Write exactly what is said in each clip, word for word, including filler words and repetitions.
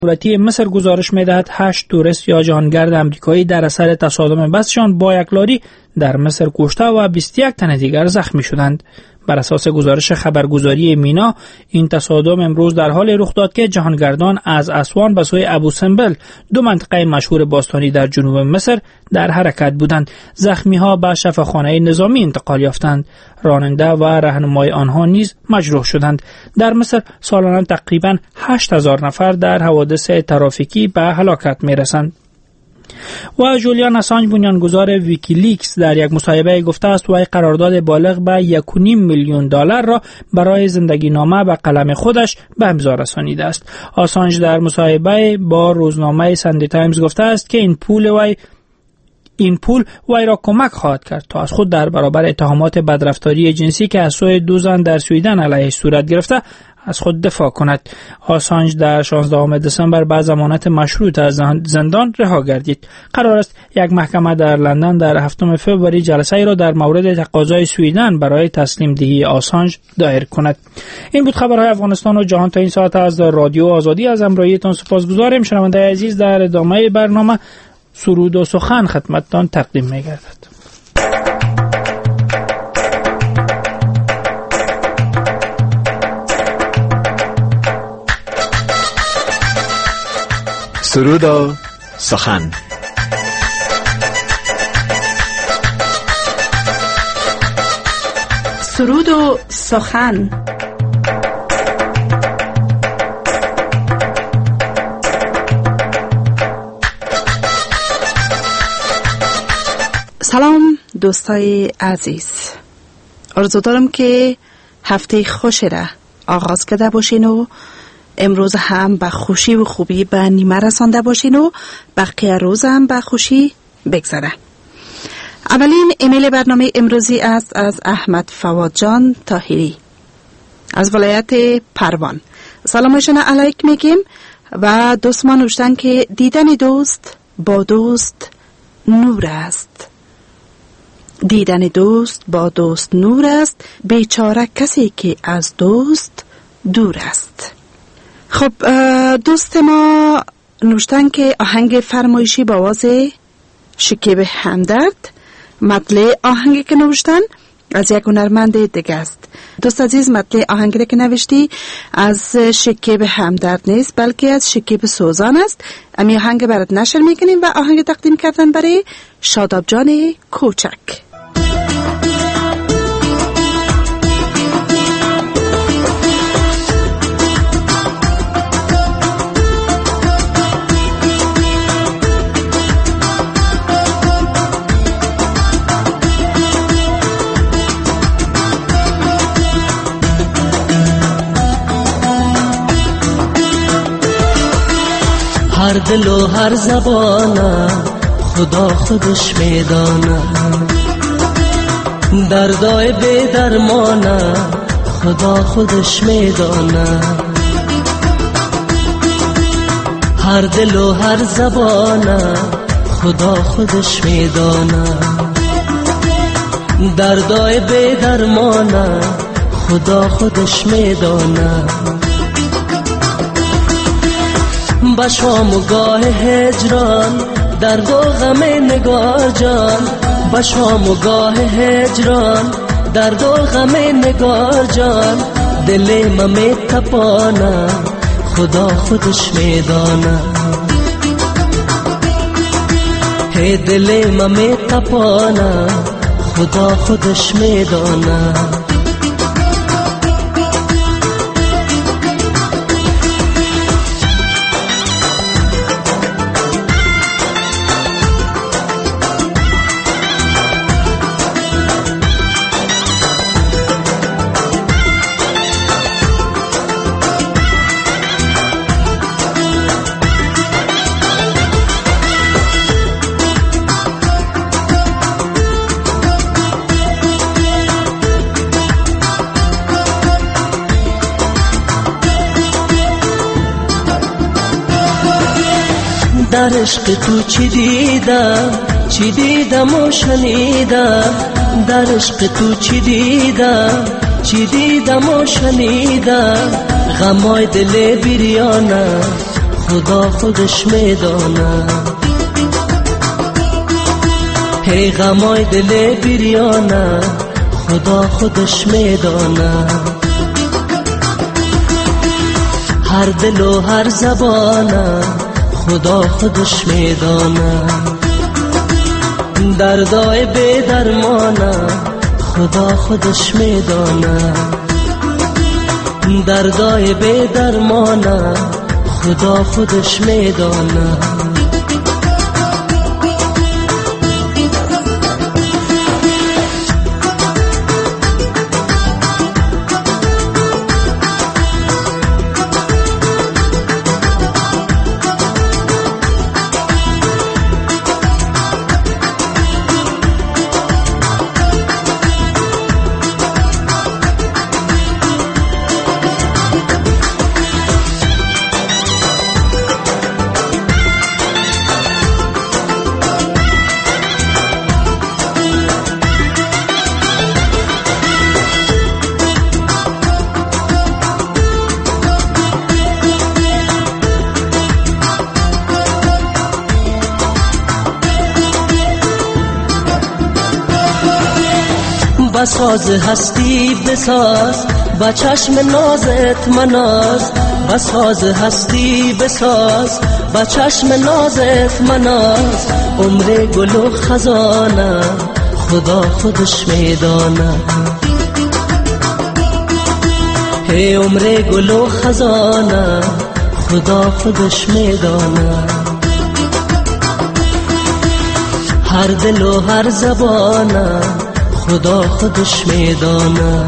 دولتی مصر گزارش می‌دهد هشت توریست یا جهانگرد آمریکایی در اثر تصادم بسشان با یک لاری در مصر کشته و بیست و یک تن دیگر زخمی شدند. بر اساس گزارش خبرگزاری مینا، این تصادم امروز در حال رخ داد که جهانگردان از اسوان به سوی ابو سمبل، دو منطقه مشهور باستانی در جنوب مصر، در حرکت بودند. زخمی‌ها به شفاخانه نظامی انتقال یافتند. راننده و راهنمای آنها نیز مجروح شدند. در مصر سالانه تقریباً هشت هزار نفر در حوادث ترافیکی به هلاکت می‌رسند. و جولیان اسانج، بنیانگذار ویکیلیکس، در یک مصاحبه گفته است وی قرارداد بالغ به یک و نیم میلیون دلار را برای زندگی نامه به قلم خودش به امضا رسانیده است. اسانج در مصاحبه با روزنامه ساندی تایمز گفته است که این پول وی این پول وی را کمک خواهد کرد تا از خود در برابر اتهامات بدرفتاری جنسی که از سوی دو زن در سویدن علیه صورت گرفته از خود دفاع کند. آسانج در شانزدهم دسامبر بعد ضمانت مشروط از زندان رها گردید. قرار است یک محکمه در لندن در هفتم فوریه جلسه ای را در مورد تقاضای سویدن برای تسلیم دهی آسانج دایر کند. این بود خبرهای افغانستان و جهان تا این ساعت از رادیو آزادی. از همراهیتان سپاسگزاریم. شنونده عزیز، در ادامه برنامه سرود و سخن خدمتتان تقدیم می‌گردد. سرود و سخن. سرود و سخن. سلام دوستای عزیز، آرزو دارم که هفته خوشی را آغاز کرده باشین و امروز هم به خوشی و خوبی به نیمه رسانده باشین و بقیه روز هم به خوشی بگذره. اولین ایمیل برنامه امروزی است از احمد فواد جان طاهری از ولایت پروان. سلامشون علیک میگیم و دوستمان نوشتن که دیدن دوست با دوست نور است. دیدن دوست با دوست نور است، بیچاره کسی که از دوست دور است. خب دوست ما نوشتن که آهنگ فرمایشی با آواز شکیب همدرد، مطلع آهنگی که نوشتن از یک هنرمند دیگه است. دوست عزیز، مطلع آهنگی که نوشتی از شکیب همدرد نیست بلکه از شکیب سوزان است. امی آهنگ برات نشر میکنیم و آهنگ تقدیم کردن برای شاداب جان کوچک. هر دل و هر زبانه خدا خودش میدانه، دردای بی درمانه خدا خودش میدانه. هر دل و هر زبانه خدا خودش میدانه، دردای بی درمانه خدا خودش میدانه. با شام و گاه هجران درد و غم نگار جان، با شام و گاه هجران درد و غم نگار جان. دل من می تپانه خدا خودش میدانه، هی دل من می تپانه خدا خودش میدانه. در عشق تو چی دیدم چی دیدم و شنیدم، در عشق تو چی دیدم چی دیدم و شنیدم. غمای دل بریانه خدا خودش میدانه. هی غمای دل بریانه خدا خودش میدانه. هر دل و هر زبانه خدا خودش میدانه. دردای بی درمانه خدا خودش میدانه. دردای بی درمانه خدا خودش میدانه. بساز هستی بساز با چشم نازت مناز. بساز هستی بساز با چشم نازت مناز. عمر گل و خزانه خدا خودش میدانه. هی عمر گل و خزانه خدا خودش میدانه. هر دل و هر زبانه خدا خودش میدانه.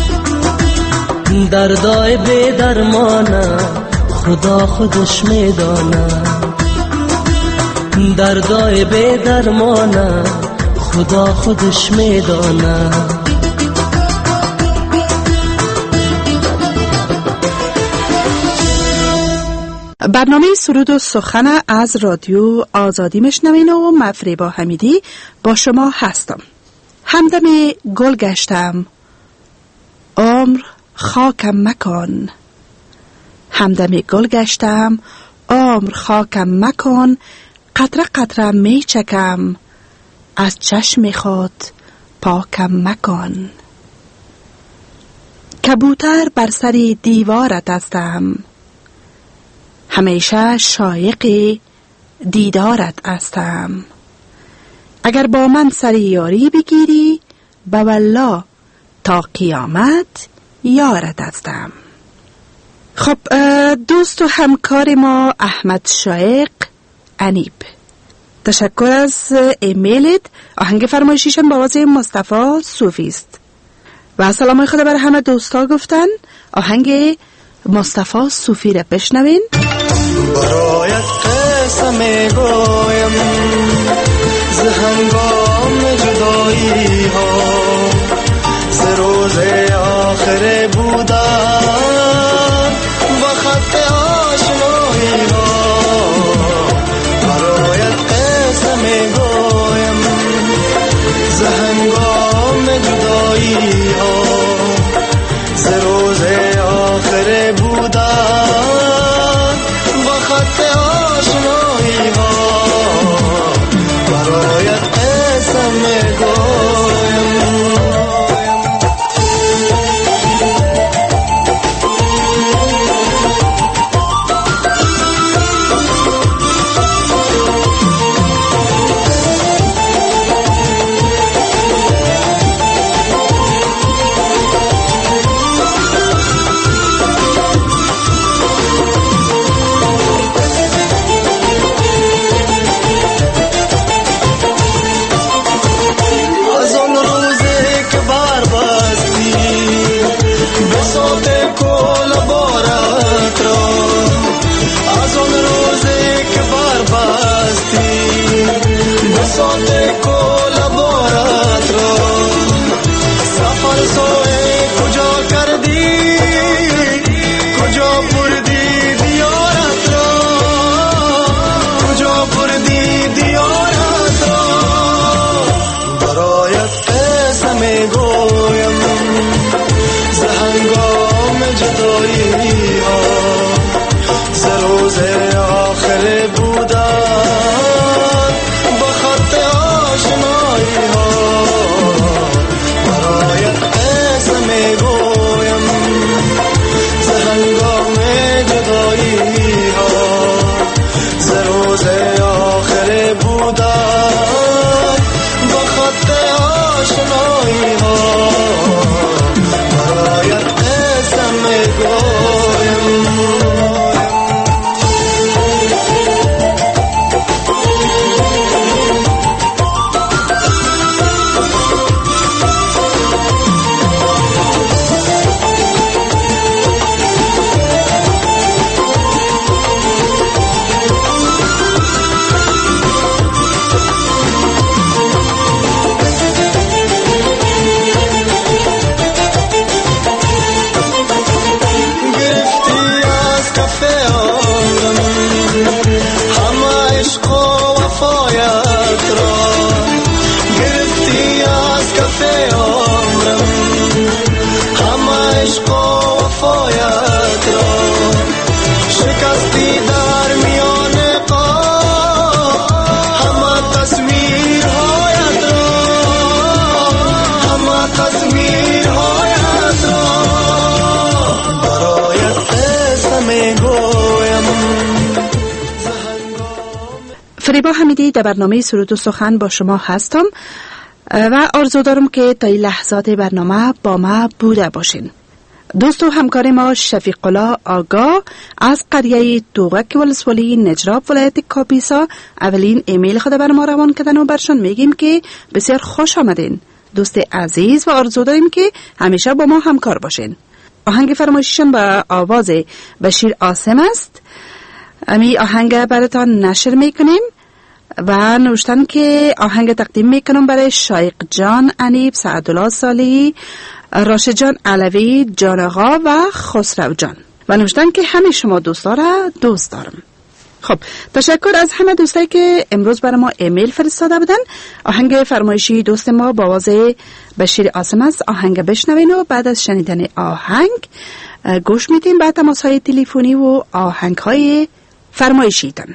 دردای بی درمانه خدا خودش میدانه. دردای بی درمانه خدا خودش میدانه. برنامه سرود و سخن از رادیو آزادی میشنوین و مفریبا حمیدی با شما هستم. همدم گل گشتم عمر خاکم مکن. همدم گل گشتم عمر خاکم مکن. قطره قطره می چکم از چشم خود پاکم مکن. کبوتر بر سر دیوارت هستم همیشه شایق دیدارت هستم. اگر با من سر یاری بگیری به والله تا قیامت یارت هستم. خب دوست و همکار ما احمد شایق انیب، تشکر از ایمیلت. آهنگ فرمایشیشم با آواز مصطفی صوفی است و سلام خدا بر همه دوستا گفتن. آهنگ مصطفی صوفی را بشنوین. برایت قصه میگویم ز هنگام جدایی ها، ز روز آخر بودن و خط آشنایی ها. برایت قصه میگویم ز هنگام جدایی ها، ز روز آخر بودن و خط آشنایی ها. برایت قصه میگویم. فریبا حمیدی در برنامه سرود و سخن با شما هستم و آرزو دارم که تا این لحظات برنامه با ما بوده باشین. دوست و همکار ما شفیق الله آگا از قریه توغک ولسوالی نجراب ولایت کاپیسا اولین ایمیل خود بر ما روان کردن و برشان میگیم که بسیار خوش آمدین دوست عزیز و آرزو داریم که همیشه با ما همکار باشین. آهنگ فرمایششان با آواز بشیر عاصم است. امی آهنگ براتان نشر میکنیم و نوشتن که آهنگ تقدیم میکنم برای شایق جان انیب، سعدالله صالحی، راشد جان علوی، جان آقا و خسرو جان و نوشتن که همه شما دوستا را دوست دارم. خب تشکر از همه دوستایی که امروز برای ما ایمیل فرستاده بودن. آهنگ فرمایشی دوست ما با آواز بشیر عاصم است. آهنگ بشنوین و بعد از شنیدن آهنگ گوش میدیم به تماس‌های تلفنی و آهنگ‌های فرمایشیتان.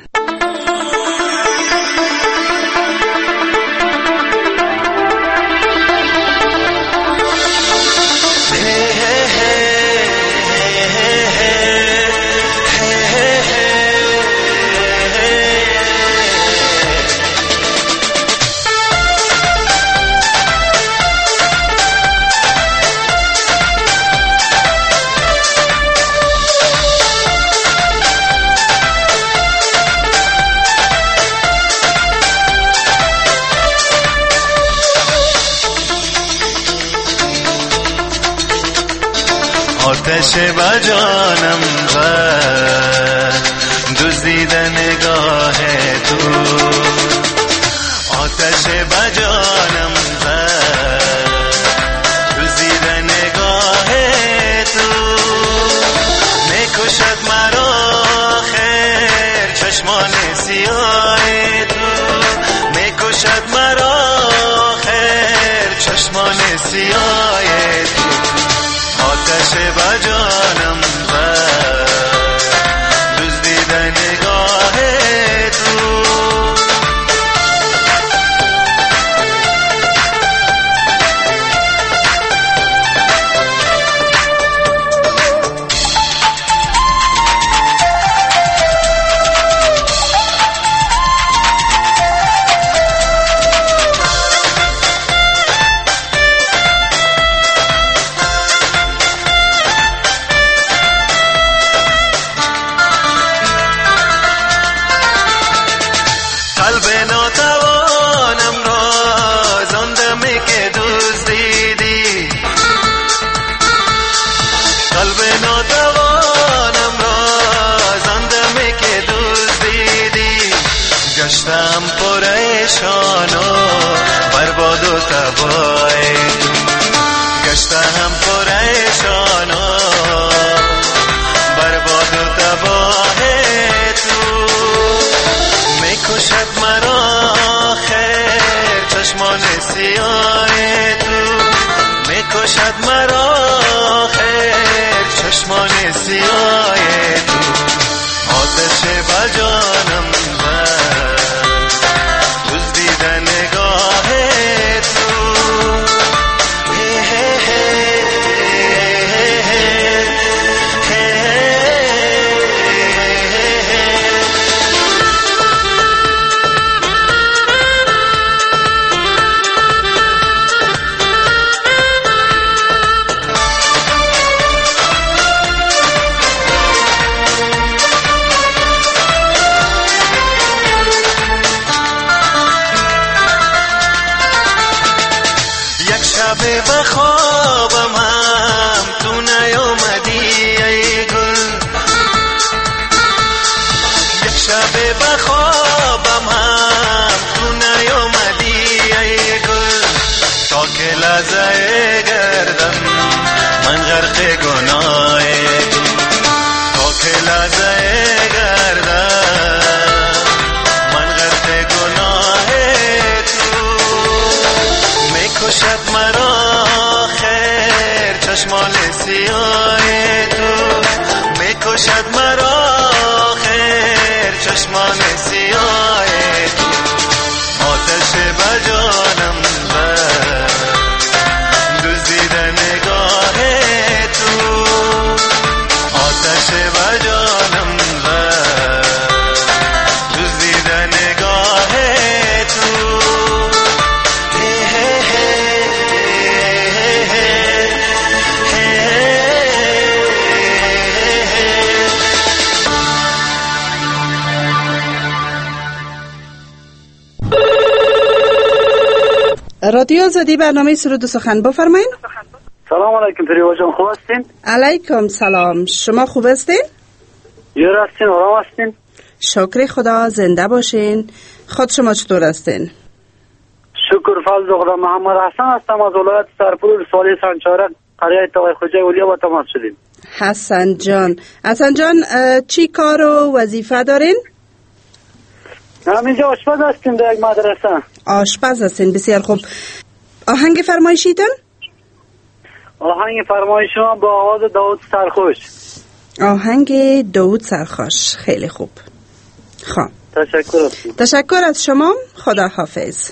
آتش با جانم زد دزدید نگاه تو، آتش با جانم زد دزدید نگاه تو، میکشد مرا خیر چشمان سیاه تو، میکشد مرا خیر چشمان سیاه تو، آتش با جانم زد دزدید نگاه تو. گشتم پریشان و برباد و تباه تو، گشتم پریشان و برباد و تباه تو، میکشد مرا خیر چشمان سیاه تو، میکشد مرا خیر چشمان سیاه تو، آتش با جانم بخوابم هم تو نیومدی ای گل، یک شب بخوابم هم تو نیومدی ای گل، تا که لحظه گردم من غرق گناه تو، تا که لحظه گردم من غرق گناه تو، میکشد مرا چشمان سیاه تو، میکشد مرا خیر چشمان سیاه تو، آتش با جانم زد دزدید نگاه تو، آتش با جانم زد دزدید نگاه رادیو آزادی، برنامه سرود و سخن، بفرمایید. سلام علیکم پریوا جان، خوب هستین؟ علیکم سلام، شما خوب هستین؟ یور هستین، آرام هستین؟ شکر خدا، زنده باشین. خود شما چطور هستین؟ شکر فضل خدا. محمد حسن هستم از ولایت سرپور، رساله سنچاره، قریه تقی خوجه اولیا با تماس شدیم. حسن جان، حسن جان چی کار و وظیفه دارین؟ همینجا آشپز هستیم در یک مدرسه. آشپز هستین، بسیار خوب. آهنگ فرمایشیتون؟ آهنگ فرمایش شما با آواز داوود سرخوش. آهنگ داوود سرخوش، خیلی خوب. خب تشکر هستم. تشکر از شما، خدا حافظ.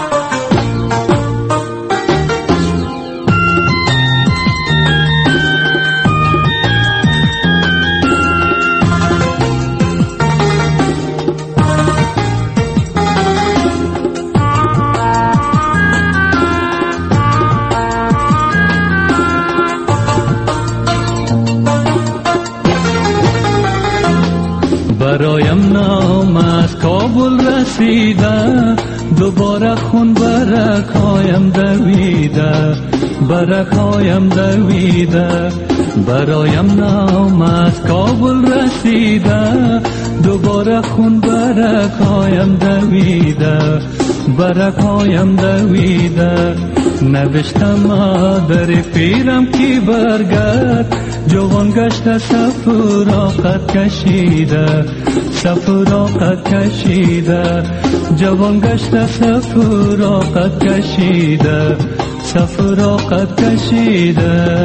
برایم نام از کابل رسیده، دوباره خون برکایم دویده، برکایم دویده. برایم نام از کابل رسیده، دوباره خون برکایم دویده، برکایم دویده. نوشتم در پیرم کی برگرد، جوان گشته سفراقت کشیده، سفراقت کشیده. جوان گشته سفراقت کشیده، سفراقت کشیده.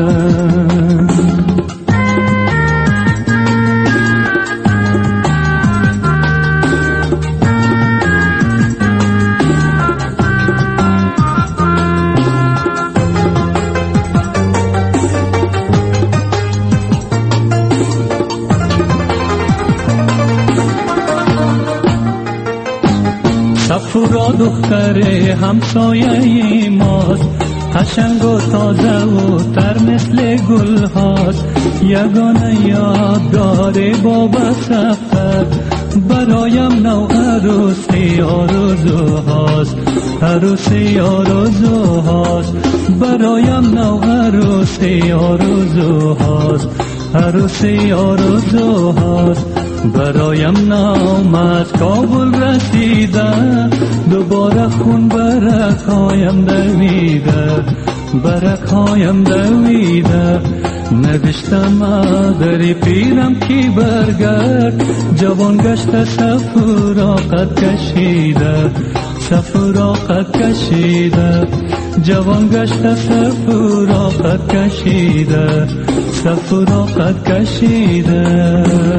سفرا دختر همسایه ماست، قشنگ و تازه و تر مثل گل هاست. یگانه یادگار بابا سفر، برایم نو عروسی آرزو هاست، عروسی آرزو هاست. برایم نو عروسی آرزو هاست، عروسی آرزو هاست. برایم نام از کابل رسیده، دوباره خون برکایم دویده، برکایم دویده. نوشتم در پیرم کی برگرد، جوان گشته سفراقت کشیده، سفراقت کشیده. جوان گشته سفراقت کشیده، سفراقت کشیده.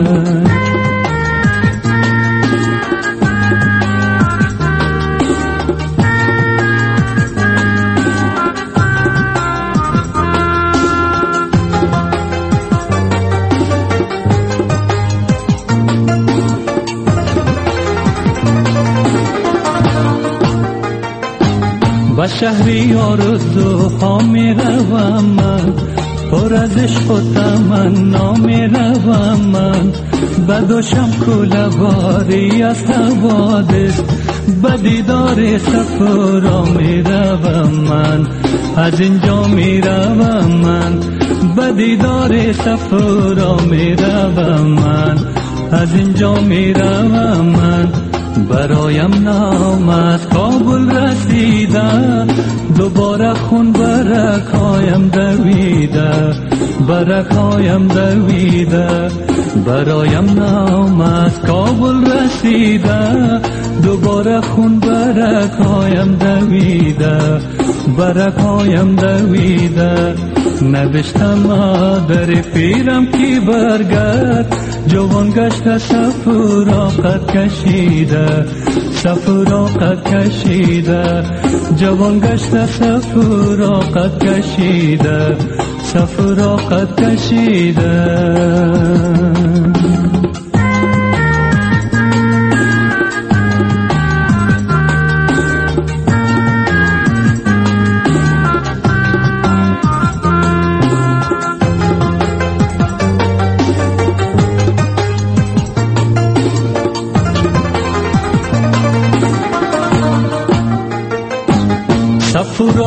با شهری آرزوها می روم من، پر از عشق و تمنا می روم من. بدوشم کوله باری از حوادث، به دیدار سفرا می روم من، از اینجا می روم من. به دیدار سفرا می روم من، از اینجا می روم من. برایم نام از کابل رسیده، دوباره خون برکایم دویده، برکایم دویده. برایم نام از کابل رسیده، دوباره خون برکایم دویده، برکایم دویده. نوشتم در پیرم کی برگرد، جوان گشته سفراقت کشیده، سفراقت کشیده. جوان گشته سفراقت کشیده، سفراقت کشیده.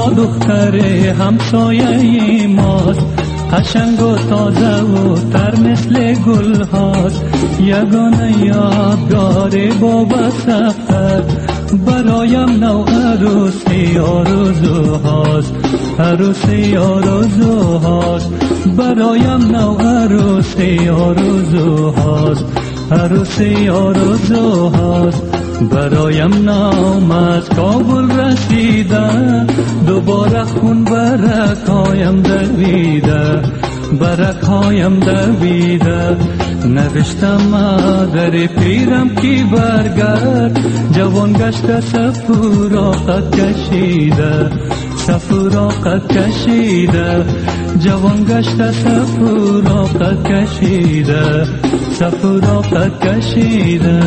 یا دختر همسایه ماست، قشنگ و تازه و تر مثل گل هاست. یگانه یادگار بابا سفر برایم نو عروسی آرزو هاست، عروسی آرزو هاست. برایم نو عروسی آرزو هاست، عروسی آرزو هاست. برایم نام از کابل رسیده، دوباره خون برکایم دویده، برکایم دویده. نوشتم مادر پیرم کی برگرد، جوان گشته سفراقت کشیده، سفراقت کشیده. جوان گشته سفراقت کشیده، سفراقت کشیده.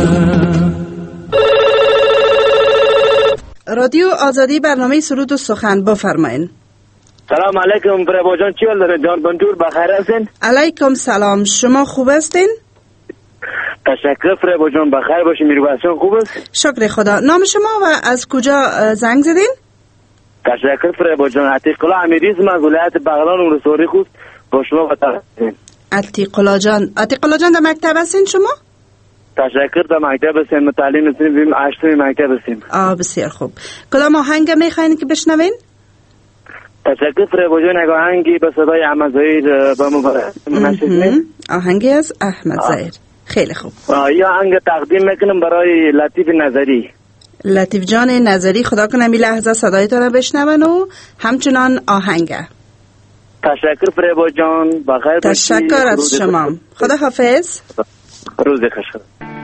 رادیو آزادی برنامه سرود و سخن بفرمایین. سلام علیکم فریبا جان، چی حال داره جان بندور؟ بخیر هستین؟ علیکم سلام، شما خوب هستین؟ تشکر فریبا جان، بخیر باشین. میرویس خوب است؟ شکر خدا. نام شما و از کجا زنگ زدین؟ تشکر فریبا جان. عتیق الله امیریز از ولایت بغلان ولسوالی خوست با شما بترسین. عتیق الله جان، عتیق الله جان در مکتب هستین شما؟ تشکر، در مکتب هستیم، تعلیم هستیم، هشتم مکتب هستیم. آه بسیار خوب. کدام آهنگ میخواین که بشنوین؟ تشکر فریبا جان. اگه آهنگی به صدای احمد ظهیر با مبارک آهنگی از احمد ظهیر. خیلی خوب. یا آهنگ تقدیم میکنم برای لطیف نظری. لطیف جان نظری، خدا کنه این لحظه صدایتان رو بشنون و همچنان آهنگ. تشکر فریبا جان، بخیر باشی. تشکر از شما. خدا حافظ. روز خوش.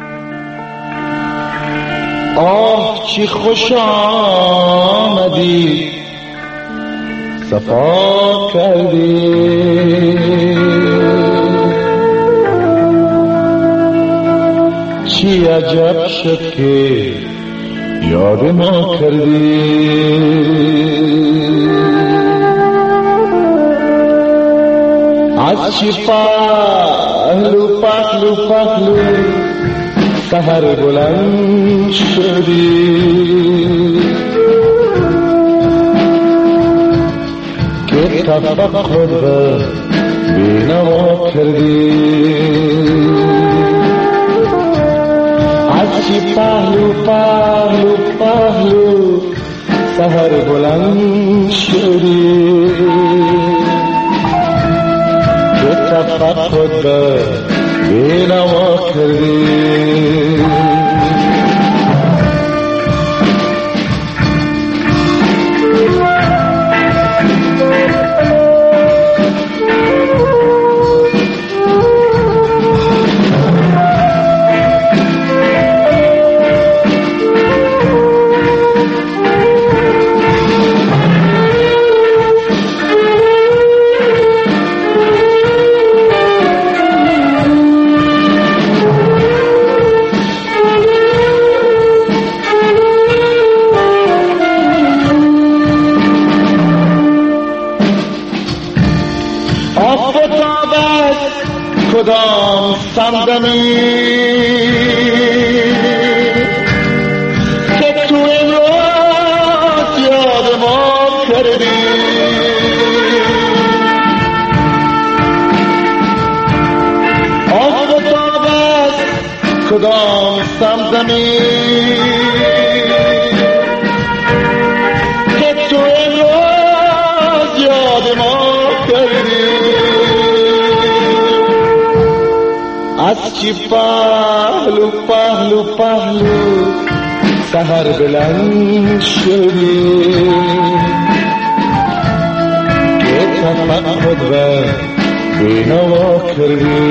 آه چی خوش آمدی، صفا کردی. چی عجب شد که یاد ما کردی. از چی پهلو پهلو پهلو سحر بلند شدی، که تفکر به بینوا کردی. از چی پهلو پهلو پهلو سحر بلند شدی، که تفکر به بینوا کردی. کدام سمدمی که تو امروز یاد ما کردی. آب و تابت کدام سمدمی که تو امروز یاد ما کردی. از چی پهلو پهلو پهلو سحر بلند شدی، که تفکر و بینوا کردی.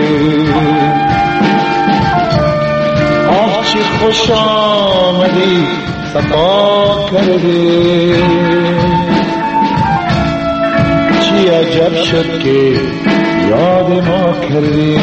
آه چی خوش آمدی، صفا کردی. چی عجب شد که یاد ما کردی.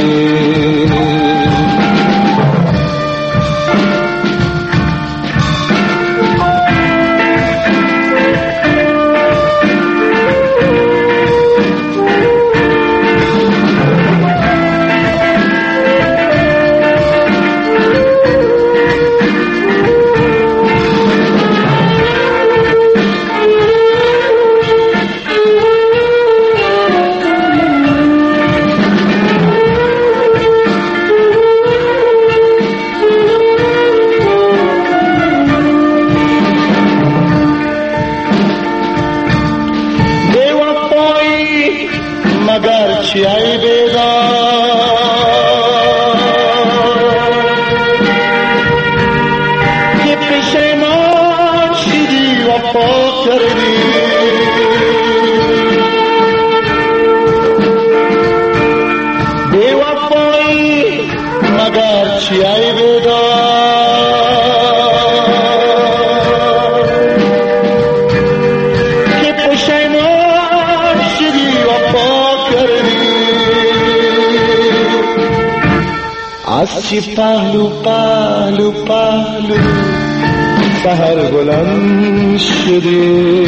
هرچی پهلو پهلو پهلو سحر بلند شده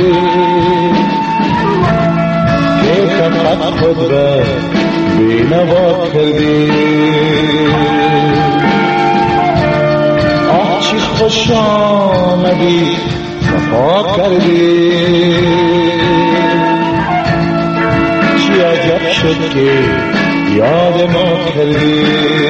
که فقط خود را بینوا کرده آه چی خوش آمدی صفا کردی چی عجب شد که یاد ما کردی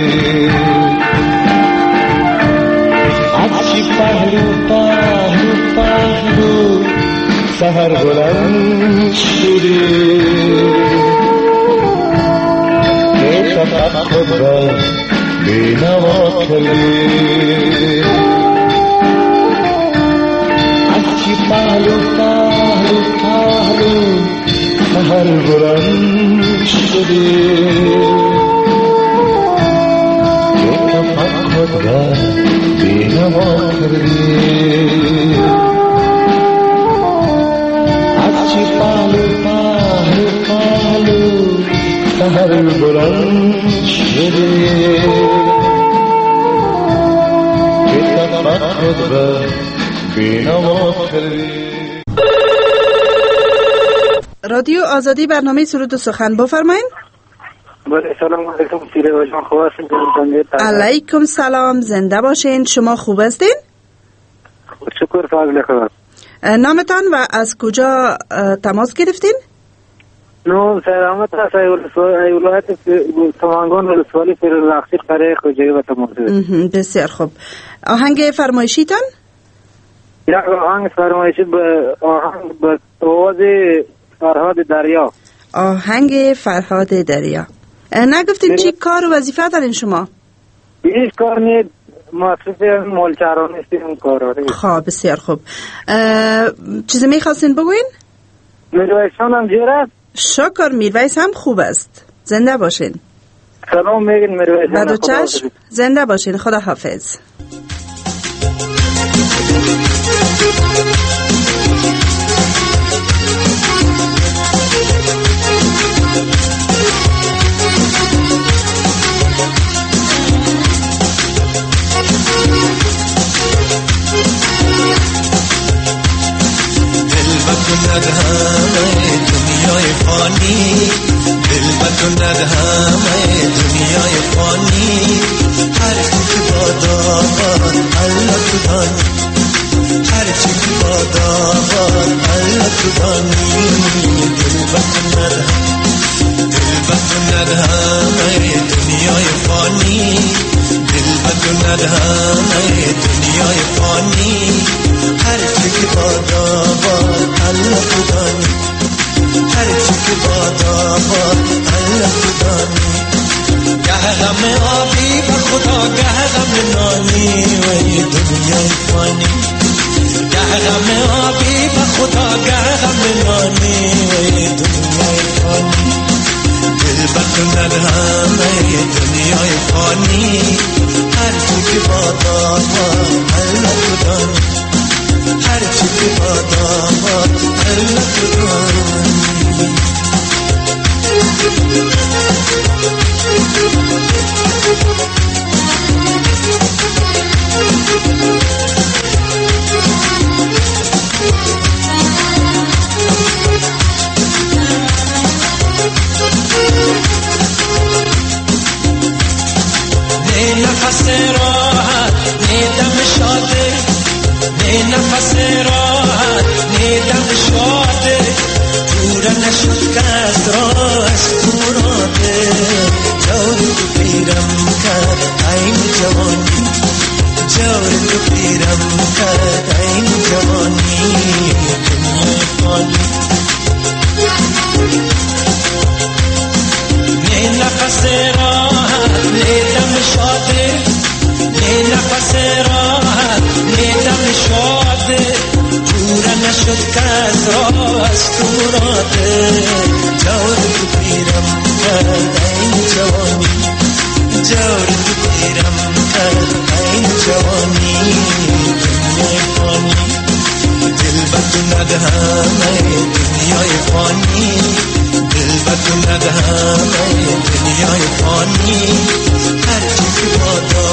از چی پهلو پهلو پهلو سحر بلند شدی که فقط خود را بینوا کردی از چی پهلو پهلو پهلو سحر بلند شدی که فقط خود را بینوا کردی از چی پهلو پهلو پهلو سحر بلند شدی که فقط خود را بینوا کردی. رادیو آزادی برنامه سرود و سخن بفرمایید. بله سلام علیکم سیره جان، خوب هستین؟ علیکم سلام، زنده باشین. شما خوب هستین؟ شکر فضل خدا. نامتان و از کجا تماس گرفتین؟ نو سلامت است ولایت سمنگان ولسوالی فرلخشی قریه خوجایی و تماس گرفتیم. بسیار خوب. آهنگ فرمایشیتان؟ یک آهنگ فرمایشی به آهنگ به آواز فرهاد دریا. آهنگ فرهاد دریا. نگفتین چی کار و وظیفه دارین شما؟ هیچ کار نید، مصرف مالچران استیم کار داریم. خواه بسیار خوب. چیزی میخواستین بگوین؟ میرویسان هم جیر است؟ شکر، میرویس هم خوب است. زنده باشین. سلام میگین میرویسان. بعد و چشم، زنده باشین. خدا حافظ. همه دنیای فانی دل بکند همه دنیای فانی هر چی که بادا الله تو دانی هر چی که بادا الله تو دانی دل بکند دل بکند همه دنیای فانی دل بکند همه دنیای فانی هر چی که بادا الله تو دانی هر چی که بادا الله تو دانی گه غم آبی و خدا گه غم نانی و این دنیای فانی گه غم آبی و خدا گه غم نانی و این دنیای فانی دل بکند همه دنیای فانی هر چی که بادا الله تو دانی هر چی که بادا الله تو دانی نه نفس راحت نه دم شاده نه نفس راحت نه دم شاده دور نشد کس را از توراده جور تو پیرم کرد این جوانی جور تو پیرم کرد این جوانی دنیای فانی نه نفس راحت نه دم شاده نه نفس راحت نه دم شاده دور نشد کس را از توراده جور تو پیرم کرد این جوانی جور تو پیرم کرد این جوانی دنیای فانی دل بکند همه دنیای فانی دل بکند همه دنیای فانی هر چی که بادا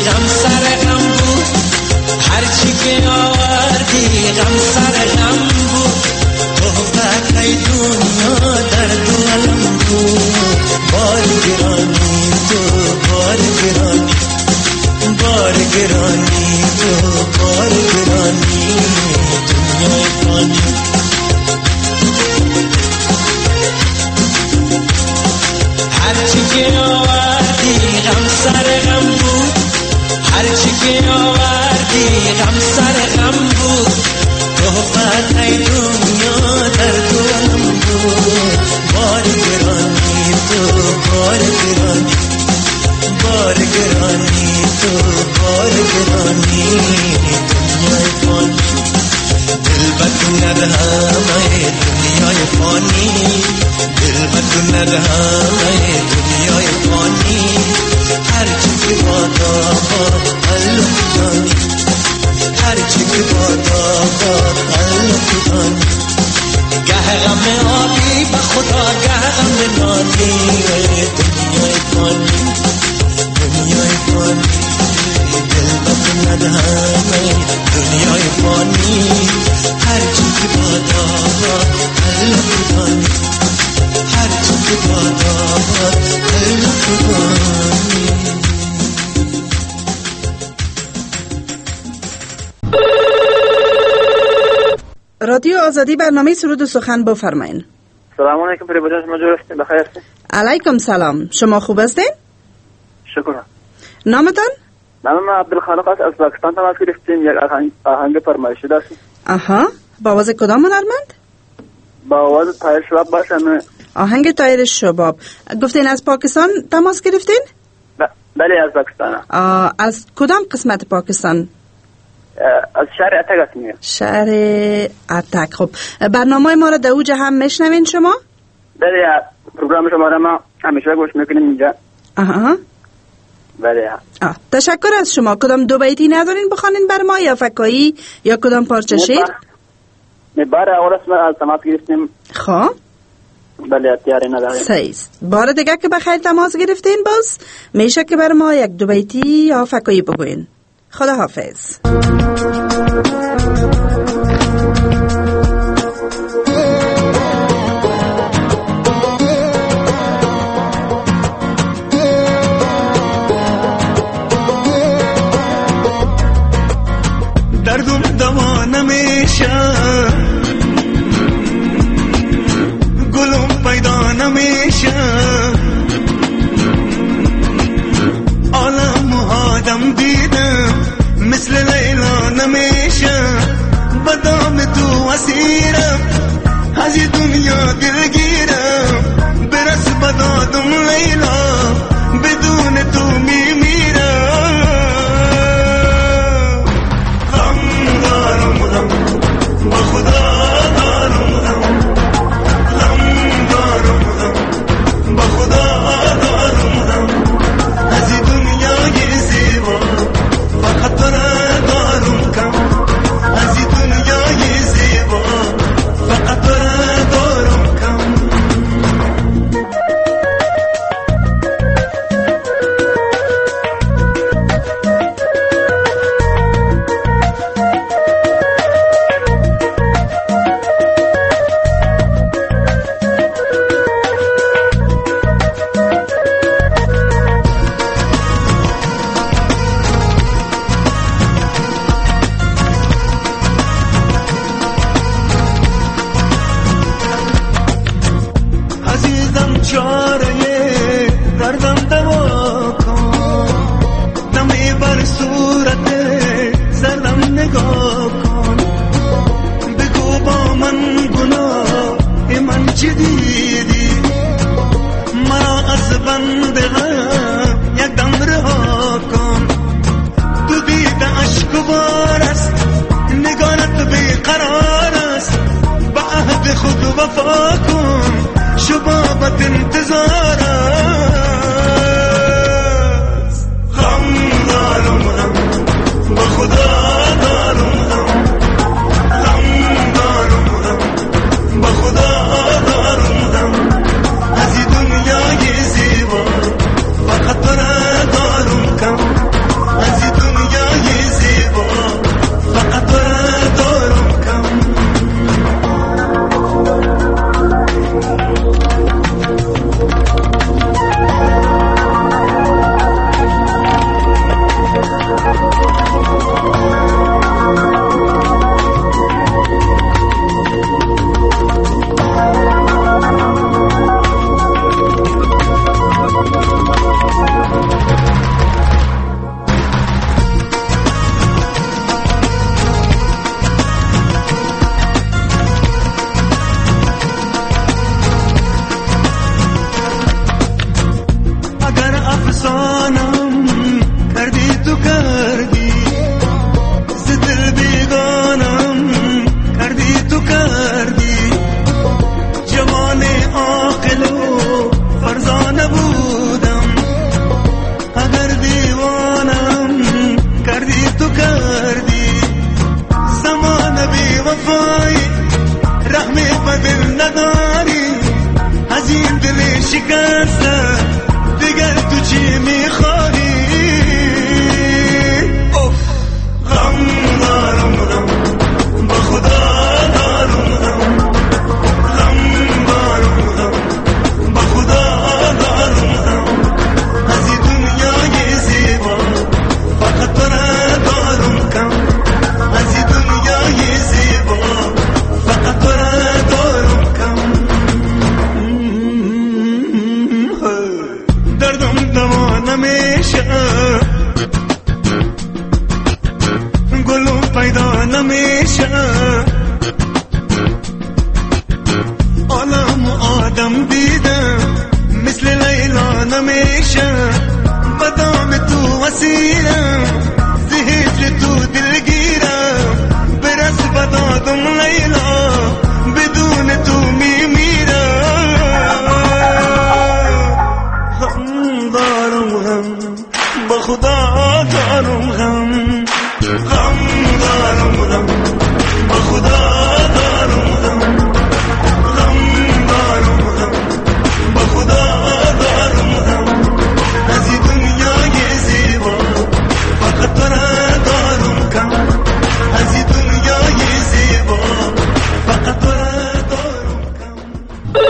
غم سر غم بود، هرچی که آوردی غم سر غم بود. تهمت های دنیا در دو علم بود. بار گرانی تو بار گرانی، بار گرانی تو بار گرانی، دنیای فانی. هرچی که آوردی غم سر غم بود، هرچی که آوردی غم سر غم بود. تهمت های دنیا در دو علم بود. بار گرانی تو بار گرانی، بار گرانی تو بار گرانی، دنیای فانی. دل بکند همه دنیای فانی، دل بکند همه دنیای فانی. هرچی که بادا باد الله کدانی، هرچی که بادا باد الله کدانی. گه غم آبی به خدا گه غم نانی، دنیای فانی، دنیای فانی. دل بکند همه دنیای فانی، هرچی که بادا باد الله کدانی، هرچی که بادا باد الله کدانی. رادیو آزادی برنامه سرود و سخن بفرمایید. سلام علیکم پریبا جان، شما جور هستین؟ بخیر هستین؟ علیکم سلام، شما خوب هستین؟ شکر. نامتان؟ نام من عبدالخالق است، از پاکستان تماس گرفتیم. یک آهنگ آهنگ فرمایشی داشتیم. آها، با آواز کدام هنرمند؟ با آواز طاهر شباب باشه. آهنگ طاهر شباب. گفتین از پاکستان تماس گرفتین؟ بله از پاکستان. از کدام قسمت پاکستان؟ از شهر اتک هستیم. شهر اتک. خب برنامه ما را در اوجه هم میشنوین شما؟ بله، پروگرام شما را ما همیشه گوش میکنیم اینجا. آها. بله. آه. تشکر از شما. کدام دو بیتی ندارین بخوانین بر ما، یا فکایی یا کدام پارچه شعر؟ نه بار اول اسم از تماس گرفتیم. خب بله تیاری نداریم. صحیح. بار دیگه که بخیر تماس گرفتین باز میشه که بر ما یک دو بیتی یا فکایی بگوین. خدا حافظ. دردم دوا نمیشه، گلم پیدا نمیشه، عالم آدم دیدم مثل لیلا نمیشه گلم پیدا نمیشه عالم آدم دیدم مثل لیلا نمیشه بدام تو وسیلم زهر تو دلگیرم برس بدادم لیلا بدون تو میمیرم غم دارم غم با خدا دارم غم غم دارم غم با خدا دارم غم غم دارم غم با خدا دارم غم از این دنیای زیبا فقط تو را دارم کم از این دنیای زیبا فقط تو را دارم کم.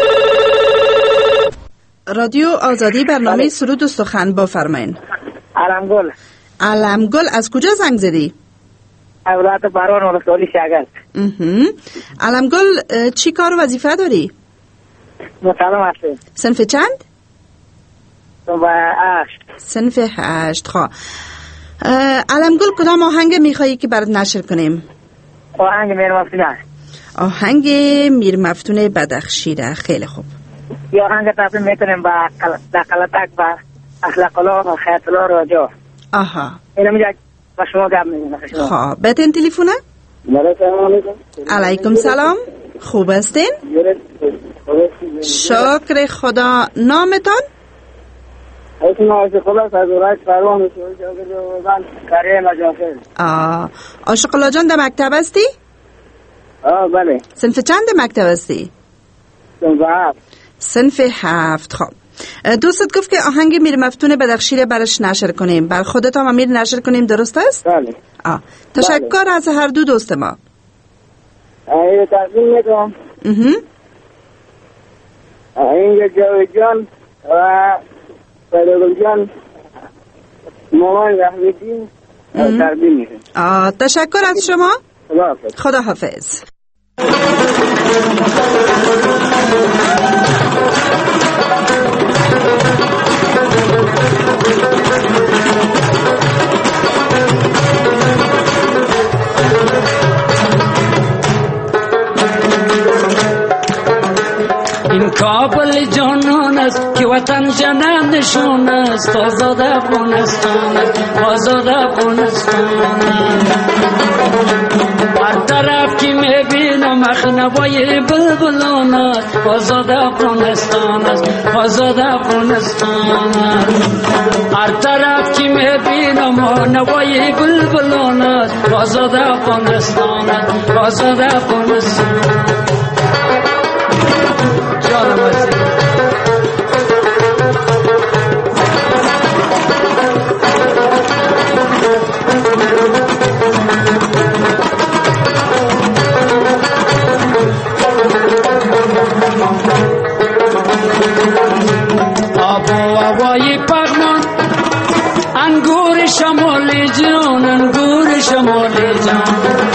رادیو آزادی برنامه سرود و سخن بفرمایید. علمگل. علمگل از کجا زنگ زدی؟ اولاد باران ولسوالی شاگرد. علمگل چی کار و وظیفه داری؟ متعلم هستم. صنف چند؟ صنف هشت. صنف هشت. خواه علمگل کدام آهنگ میخوایی که برات نشر کنیم؟ آهنگ میر مفتونه. آهنگ میر مفتونه بدخشی را. خیلی خوب. یا آهنگ تقدیم میکنیم با دقلتک با اخلاق الله و خیرت الله راجع. آها. اینو میگه با شما گپ میزنم. خب بتین تلفونه؟ علیکم سلام. خوب هستین؟ شکر خدا. نامتان؟ اسم عاشق الله از اورای فروان شاگرد کریم اجازه. آه عاشق الله جان در مکتب هستی؟ آه بله. صنف چند مکتب هستی؟ صنف هفت. صنف هفت. خب دوستت گفت که آهنگ میر مفتون بدخشی رو برش نشر کنیم. بر خودت هم امیر نشر کنیم، درست است؟ بله. آه. تشکر بله. از هر دو دوست ما. اینو تقدیم میکنم. اینجا جاوید جان و فیروز جان مامان رحمتی تقدیم میکنم. آه تشکر از شما. خدا حافظ. خدا حافظ. این کابل جانان است که وطن جنان نشون است، آزاد افغانستان است، آزاد افغانستان است. هر طرف که میبینم اخنوای بلبلان است، آزاد افغانستان است، آزاد افغانستان است. هر طرف که میبینم اخنوای بلبلان است، آزاد افغانستان است، آزاد افغانستان است. جانم هستی آب و هوای پغمان، انگور شمالی جان، انگور شمالی جان.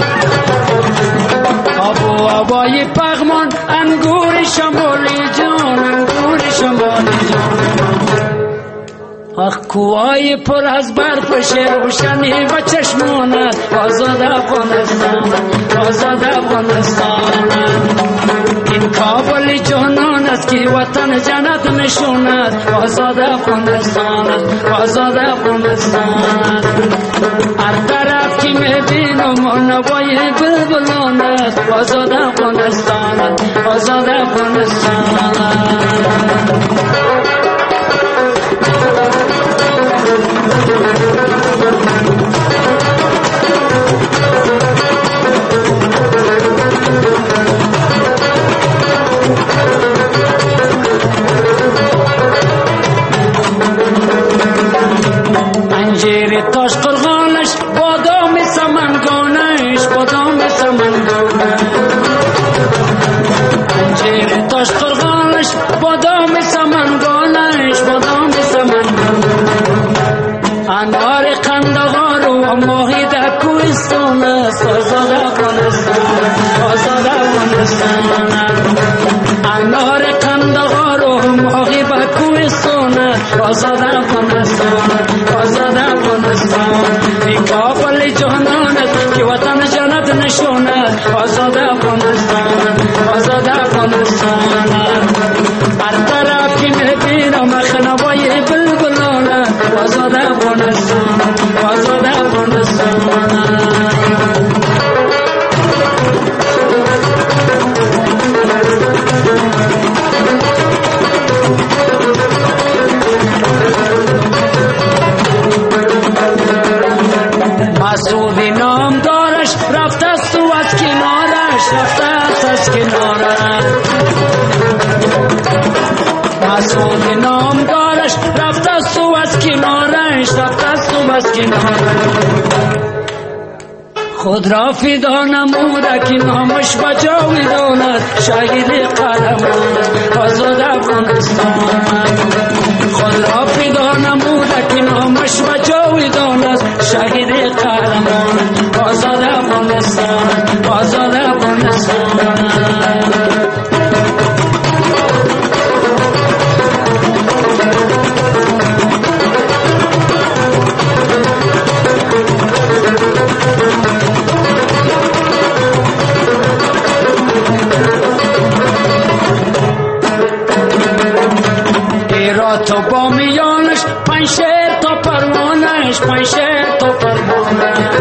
آب و هوای پغمان، انگور شمالی جان، انگور شمالی جان. آخ کوهای پر از برف روشنی و چشمانت، آزاد افغانستان، آزاد افغانستان. این کابل جانان است که وطن جنت نشوند، آزاد افغانستان، آزاد افغانستان. هر طرف که میبینم نوای بلبلان است، آزاد افغانستان، آزاد افغانستان. انجیر تاش قرغانش، بادام سمنگانش، بادام سمنگانش. انجیر تاش قرغانش، بادام سمنگانش، بادام سمنگانش. انار قندهار و ماهی در کوهستان است، آزاد افغانستان، آزاد افغانستان. انار قندهار و ماهی در کوهستان است، آزاد افغانستان. رفت و از کنارش، رفت است و از کنارش. خود را فدا نموده که نامش بجاوی داند، شهید قهرمان آزاد افغانستان. خود را فدا نموده که نامش بجاوی داند، شهید قهرمان آزاد افغانستان، آزاد افغانستان. تو با میانش پنج شهر تا پروانش، پنج شهر تا پروانش.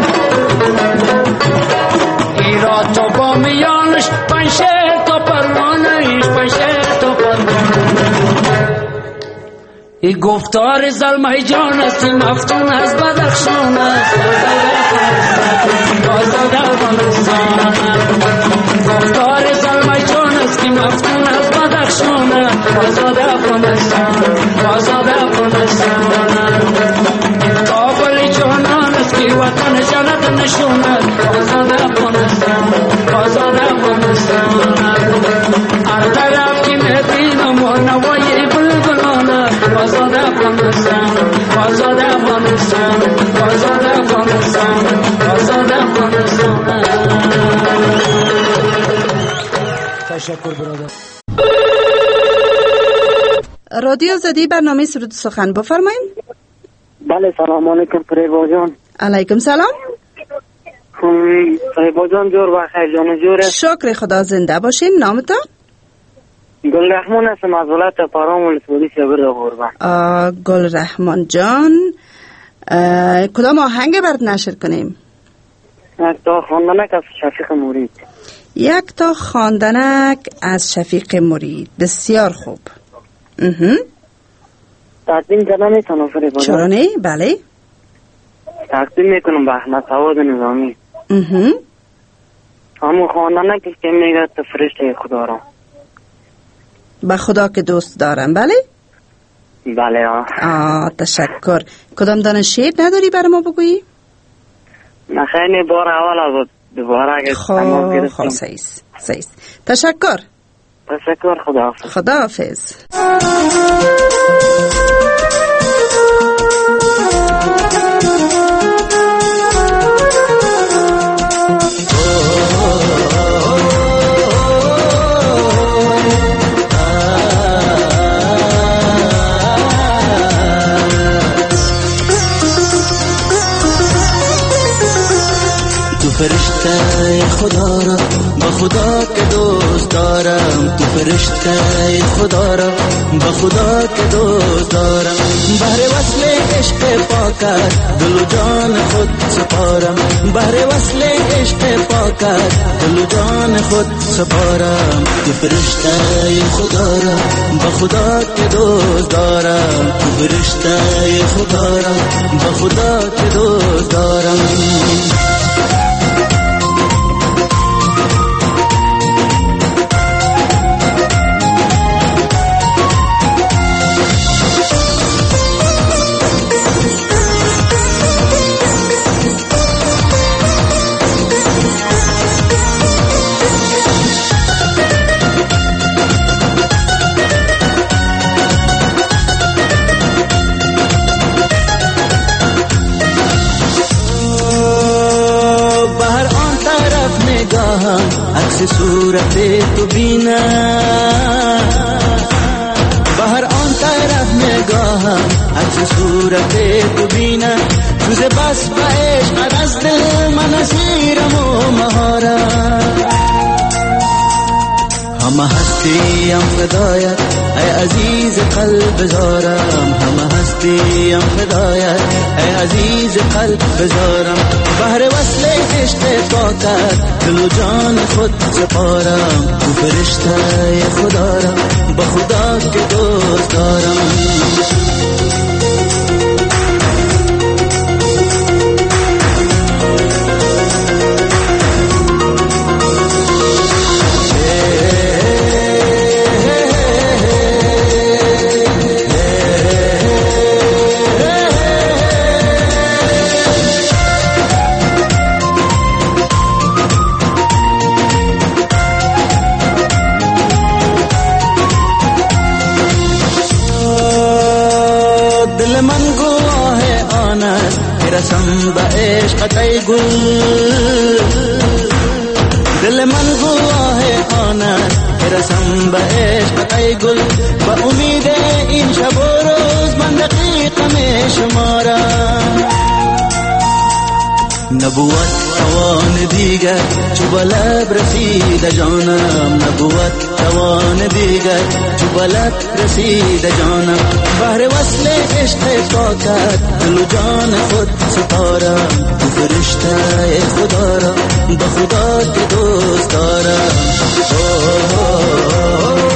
ایرا تو با میانش پنج شهر تا پروانش، پنج شهر تا پروانش. ای گفتار زلمه جان است، مفتون از بدخشان است، آزاد افغانستان. گفتار زلمه جان است که مفتون از بدخشان است، آزاد افغانستان، آزاد افغانستان. کابل جانان است که وطن جنت نشون است، آزاد افغانستان، آزاد افغانستان. هر طرف که میبینم و نوای بلبلان است، آزاد افغانستان، آزاد افغانستان، آزاد افغانستان، آزاد افغانستان. تشکر برادر. رادیو زدی برنامه سرود سخن بفرمایید. بله سلام علیکم فریبا جان. علیکم سلام. خوبی فریبا جان؟ جور بخیر جان جوره. شکر خدا، زنده باشین. نامتان؟ گل رحمان هستم از ولایت پارام ولسوالی شبر قربان. گل رحمان جان، کدام آهنگ برات نشر کنیم؟ یک تا خواندنک از شفیق مرید. یک تا خواندنک از شفیق مرید. بسیار خوب. تقدیم کنم میتونم فریبا جان؟ چرا نه؟ بله تقدیم میکنم به احمد سواد نظامی. همون خواندنک که میگه تو فرشته خدا را، به خدا که دوست دارم. بله بله آه. آه تشکر. کدام دانه شعر نداری برای ما بگویی؟ نه خیلی بار اول از دوباره اگه تمام خب گرفتیم. خب سیست سیست. تشکر تشکر. خدا حافظ. خدا حافظ. فرشته خدا را با خدا که دوست دارم، تو فرشته خدا را با خدا که دوست دارم. بهر وصل عشق پاکت دل و جان خود سپارم، بهر وصل عشق پاکت دل و جان خود سپارم. تو فرشته خدا را با خدا که دوست دارم، تو فرشته خدا را با خدا که دوست دارم. عکس صورت تو بینا، بهر آن طرف نگاهم عکس صورت تو بینا. روز بس با عشق از دل من اسیرم و مهارم. همه هستیم فدایت ای عزیز قلب زارم، همه هستیم فدایت ای عزیز قلب بزارم. بهر وصل عشق پاکت دل و جان خود سپارم، تو فرشته خدا را با خدا که دوست دارم. من گواه آن است که رسم به عشقت ای گل. دل من گواه آن است که رسم به عشقت ای گل. با امید این شب و روز من دقیقم شمارم. نبوت توان دیگر چو بلب رسید جانم. نبوت توان دیگر چو بلب رسید جانم. بهر وصل عشق پاکت دل و جان خود سپارم. تو فرشته خدا را به خدا که دوست دارم.